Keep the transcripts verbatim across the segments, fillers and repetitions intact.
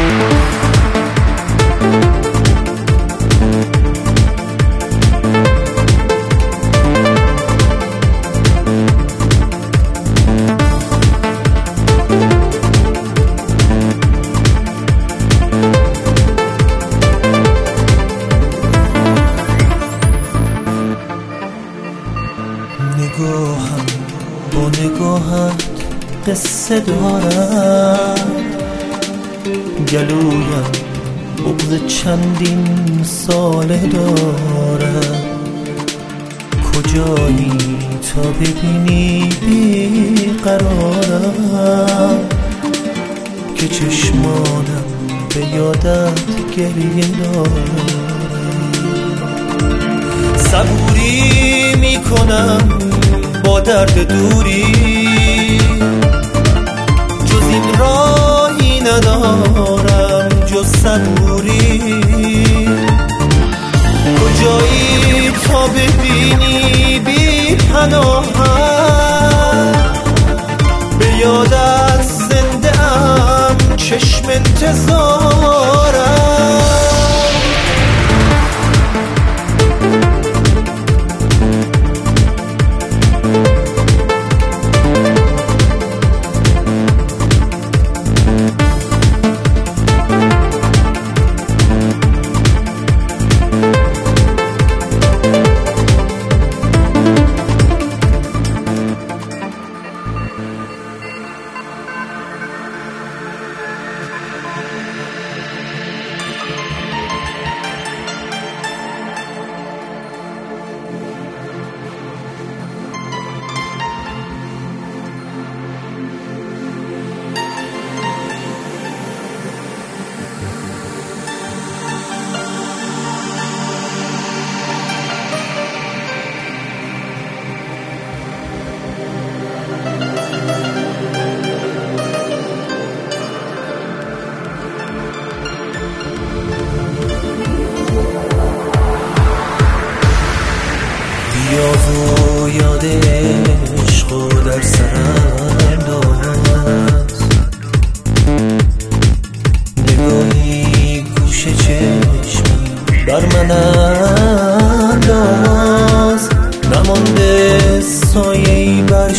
نگاهم با نگاهت قصه دارم، گلویم بغض چندین ساله دارم. کجایی تا ببینی بیقرارم که چشمانم به یادت گریه دارم. صبوری میکنم با درد دوری، جز این راهی ندارم جز صبوری. کجایی تا ببینی بی پناهم، به یادت زنده ام چشم انتظارم. یاد و یاد عشق و در سرم دارست، نگاهی گوش چشمی بر من انداز. نمانده سایه‌ای بر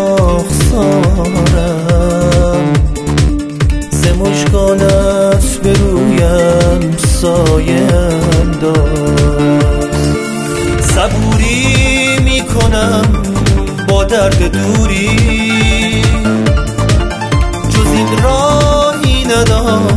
شاخسارم، ز مژگانت به رویم سایه انداز. صبوری میکنم با درد دوری، جز این راهی ندارم